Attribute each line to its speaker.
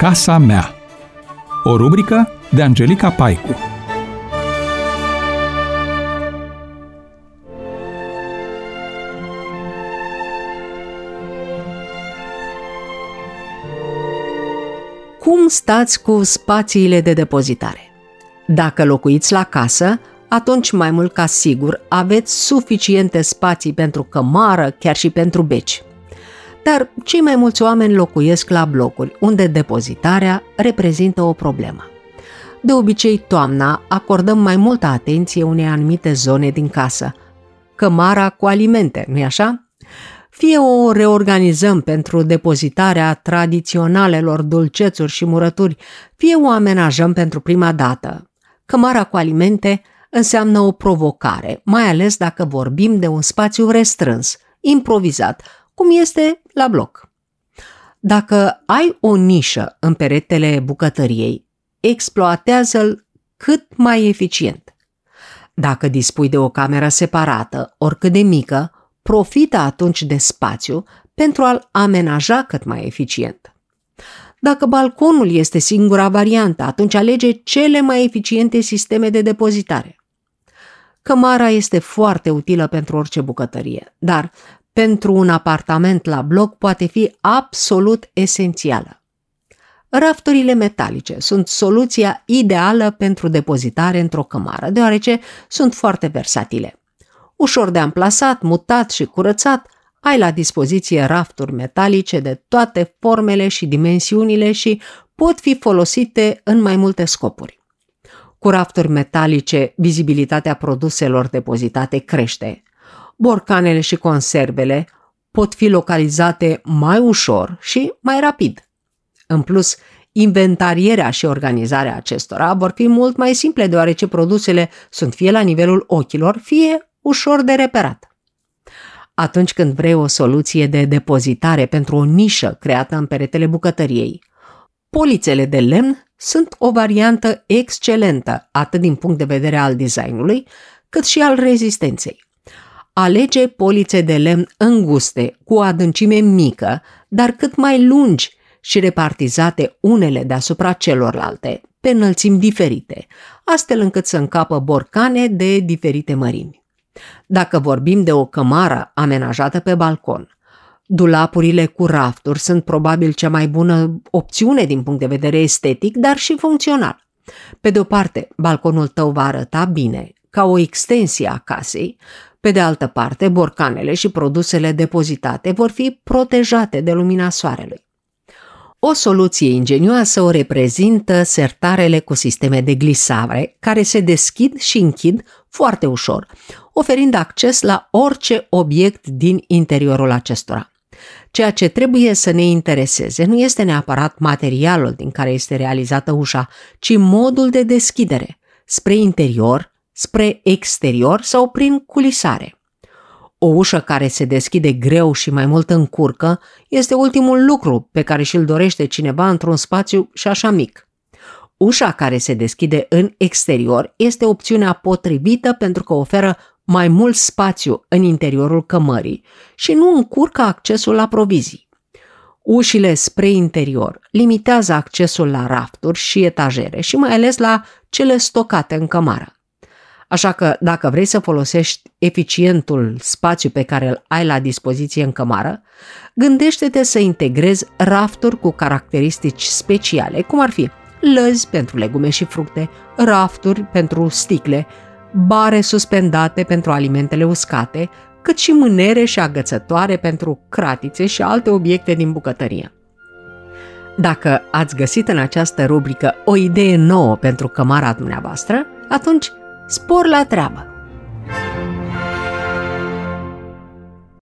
Speaker 1: Casa mea. O rubrică de Angelica Paicu.
Speaker 2: Cum stați cu spațiile de depozitare? Dacă locuiți la casă, atunci mai mult ca sigur aveți suficiente spații pentru cămară, chiar și pentru beci. Dar cei mai mulți oameni locuiesc la blocuri, unde depozitarea reprezintă o problemă. De obicei, toamna acordăm mai multă atenție unei anumite zone din casă, cămara cu alimente, nu-i așa? Fie o reorganizăm pentru depozitarea tradiționalelor dulcețuri și murături, fie o amenajăm pentru prima dată. Cămara cu alimente înseamnă o provocare, mai ales dacă vorbim de un spațiu restrâns, improvizat, cum este la bloc. Dacă ai o nișă în peretele bucătăriei, exploatează-l cât mai eficient. Dacă dispui de o cameră separată, oricât de mică, profită atunci de spațiu pentru a-l amenaja cât mai eficient. Dacă balconul este singura variantă, atunci alege cele mai eficiente sisteme de depozitare. Cămara este foarte utilă pentru orice bucătărie, dar pentru un apartament la bloc poate fi absolut esențială. Rafturile metalice sunt soluția ideală pentru depozitare într-o cămară, deoarece sunt foarte versatile. Ușor de amplasat, mutat și curățat, ai la dispoziție rafturi metalice de toate formele și dimensiunile și pot fi folosite în mai multe scopuri. Cu rafturi metalice, vizibilitatea produselor depozitate crește. Borcanele și conservele pot fi localizate mai ușor și mai rapid. În plus, inventarierea și organizarea acestora vor fi mult mai simple, deoarece produsele sunt fie la nivelul ochilor, fie ușor de reperat. Atunci când vrei o soluție de depozitare pentru o nișă creată în peretele bucătăriei, polițele de lemn sunt o variantă excelentă, atât din punct de vedere al designului, cât și al rezistenței. Alege polițe de lemn înguste, cu o adâncime mică, dar cât mai lungi și repartizate unele deasupra celorlalte, pe înălțimi diferite, astfel încât să încapă borcane de diferite mărimi. Dacă vorbim de o cămară amenajată pe balcon, dulapurile cu rafturi sunt probabil cea mai bună opțiune din punct de vedere estetic, dar și funcțional. Pe de o parte, balconul tău va arăta bine, ca o extensie a casei, pe de altă parte, borcanele și produsele depozitate vor fi protejate de lumina soarelui. O soluție ingenioasă o reprezintă sertarele cu sisteme de glisare, care se deschid și închid foarte ușor, oferind acces la orice obiect din interiorul acestora. Ceea ce trebuie să ne intereseze nu este neapărat materialul din care este realizată ușa, ci modul de deschidere, spre interior, spre exterior sau prin culisare. O ușă care se deschide greu și mai mult încurcă este ultimul lucru pe care și-l dorește cineva într-un spațiu și așa mic. Ușa care se deschide în exterior este opțiunea potrivită pentru că oferă mai mult spațiu în interiorul cămării și nu încurcă accesul la provizii. Ușile spre interior limitează accesul la rafturi și etajere și mai ales la cele stocate în cămară. Așa că, dacă vrei să folosești eficientul spațiu pe care îl ai la dispoziție în cămară, gândește-te să integrezi rafturi cu caracteristici speciale, cum ar fi lăzi pentru legume și fructe, rafturi pentru sticle, bare suspendate pentru alimentele uscate, cât și mânere și agățătoare pentru cratițe și alte obiecte din bucătărie. Dacă ați găsit în această rubrică o idee nouă pentru cămara dumneavoastră, atunci spor la treabă!